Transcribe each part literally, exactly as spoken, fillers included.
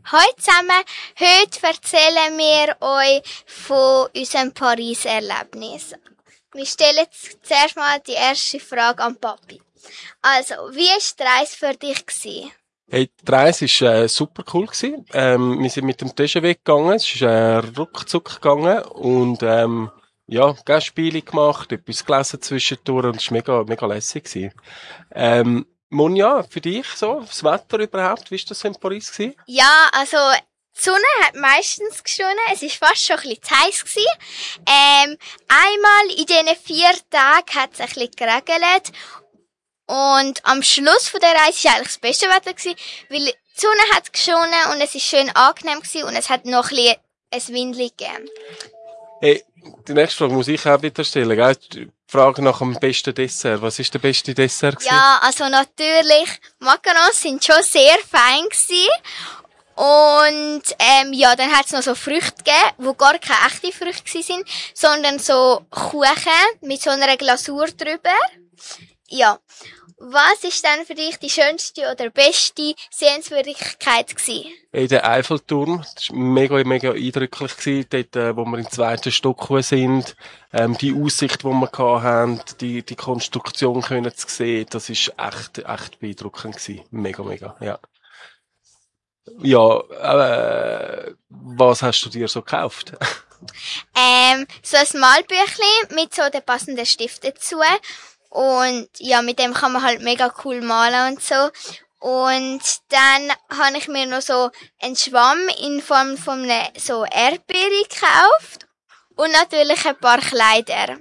Hallo zusammen, heute erzählen wir euch von unserem Paris-Erlebnis. Wir stellen zuerst mal die erste Frage an Papi. Also, wie war die Reise für dich gewesen? Hey, die Reise war äh, super cool gewesen. Ähm, wir sind mit dem T G V gegangen, es ist äh, ruckzuck gegangen und ähm, ja, Gastspiele gemacht, etwas gelesen zwischendurch und es war mega, mega lässig gewesen. Ähm, Monja, für dich so, das Wetter überhaupt, wie war das in Paris gewesen? Ja, also, die Sonne hat meistens geschonen, es war fast schon ein bisschen zu heiß gewesen. Ähm, einmal in diesen vier Tagen hat es ein bisschen geregnet. Und am Schluss von der Reise war eigentlich das beste Wetter gewesen, weil die Sonne hat geschonen und es ist schön angenehm gewesen und es hat noch ein bisschen ein Windli gegeben. Hey, die nächste Frage muss ich auch wieder stellen, gell? Die Frage nach dem besten Dessert. Was ist der beste Dessert gewesen? Ja, also natürlich, Macarons sind schon sehr fein gewesen. Und, ähm, ja, dann hat es noch so Früchte gegeben, wo gar keine echten Früchte gewesen sind, sondern so Kuchen mit so einer Glasur drüber. Ja. Was ist denn für dich die schönste oder beste Sehenswürdigkeit gewesen? Hey, der Eiffelturm, das war mega, mega eindrücklich gewesen, dort, äh, wo wir im zweiten Stock sind, ähm, die Aussicht, die wir hatten, die, die Konstruktion können zu sehen, das ist echt, echt beeindruckend gewesen. Mega, mega, ja. Ja, äh, was hast du dir so gekauft? Ähm, so ein Malbüchlein mit so den passenden Stiften dazu. Und ja, mit dem kann man halt mega cool malen und so. Und dann habe ich mir noch so einen Schwamm in Form von einer so Erdbeere gekauft. Und natürlich ein paar Kleider.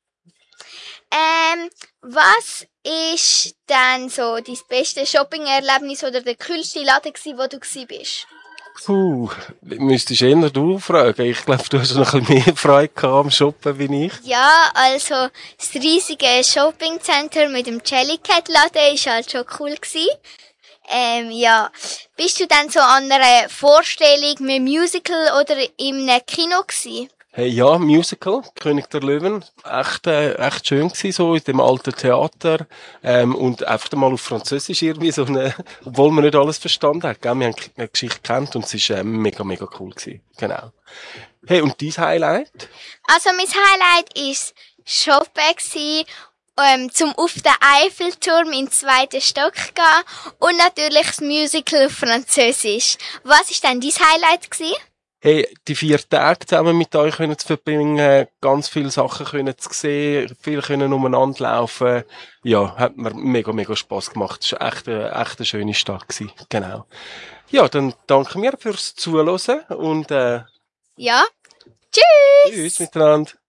Ähm, was ist denn so dein beste Shopping-Erlebnis oder der coolste Laden gewesen, wo du gewesen bist? Puh, müsstest eher du fragen. Ich glaube, du hast noch ein bisschen mehr Freude gehabt am Shoppen wie ich. Ja, also das riesige Shoppingcenter mit dem Jellycat-Laden ist halt schon cool gewesen. Ähm, ja. Bist du dann so an einer Vorstellung mit einem Musical oder in einem Kino gewesen? Hey, ja, Musical, König der Löwen, echt, äh, echt schön gewesen, so, in dem alten Theater, ähm, und einfach mal auf Französisch irgendwie so eine, obwohl man nicht alles verstanden hat, gell? Wir haben die Geschichte gekannt und es ist, äh, mega, mega cool gewesen. Genau. Hey, und dein Highlight? Also mein Highlight ist Shoppen gewesen, ähm, zum auf den Eiffelturm in den zweiten Stock gehen und natürlich das Musical auf Französisch. Was ist denn dein Highlight gewesen? Hey, die vier Tage zusammen mit euch können zu verbringen, ganz viele Sachen können zu sehen, viel können umeinander laufen. Ja, hat mir mega, mega Spass gemacht. Es war echt, äh, echt eine schöne Stadt gewesen. Genau. Ja, dann danke mir fürs Zuhören und, äh, Ja. Tschüss! tschüss miteinander.